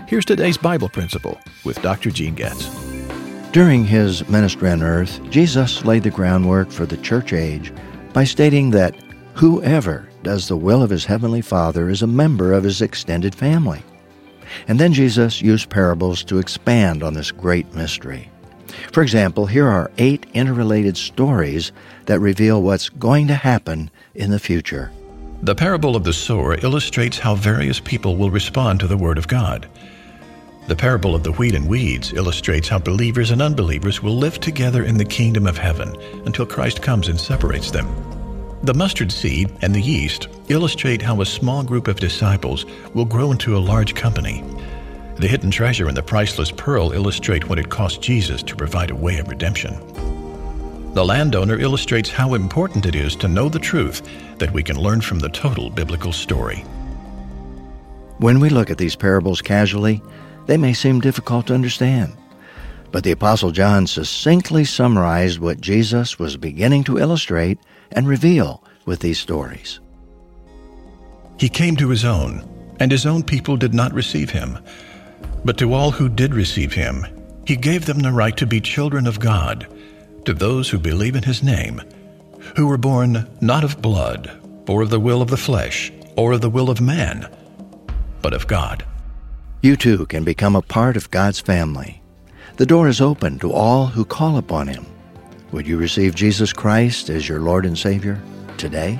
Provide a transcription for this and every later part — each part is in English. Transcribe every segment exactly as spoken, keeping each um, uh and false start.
Here's today's Bible principle with Doctor Gene Getz. During his ministry on earth, Jesus laid the groundwork for the church age by stating that whoever does the will of his heavenly Father is a member of his extended family. And then Jesus used parables to expand on this great mystery. For example, here are eight interrelated stories that reveal what's going to happen in the future. The parable of the sower illustrates how various people will respond to the Word of God. The parable of the wheat and weeds illustrates how believers and unbelievers will live together in the kingdom of heaven until Christ comes and separates them. The mustard seed and the yeast illustrate how a small group of disciples will grow into a large company. The hidden treasure and the priceless pearl illustrate what it cost Jesus to provide a way of redemption. The landowner illustrates how important it is to know the truth that we can learn from the total biblical story. When we look at these parables casually, they may seem difficult to understand. But the Apostle John succinctly summarized what Jesus was beginning to illustrate and reveal with these stories. He came to his own, and his own people did not receive him. But to all who did receive him, he gave them the right to be children of God, to those who believe in his name, who were born not of blood, or of the will of the flesh, or of the will of man, but of God. You too can become a part of God's family. The door is open to all who call upon him. Would you receive Jesus Christ as your Lord and Savior today?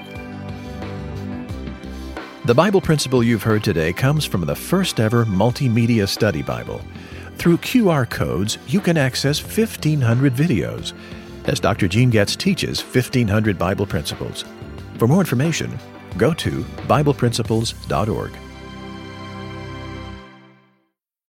The Bible principle you've heard today comes from the first ever multimedia study Bible. Through Q R codes, you can access fifteen hundred videos as Doctor Gene Getz teaches fifteen hundred Bible principles. For more information, go to Bible Principles dot org.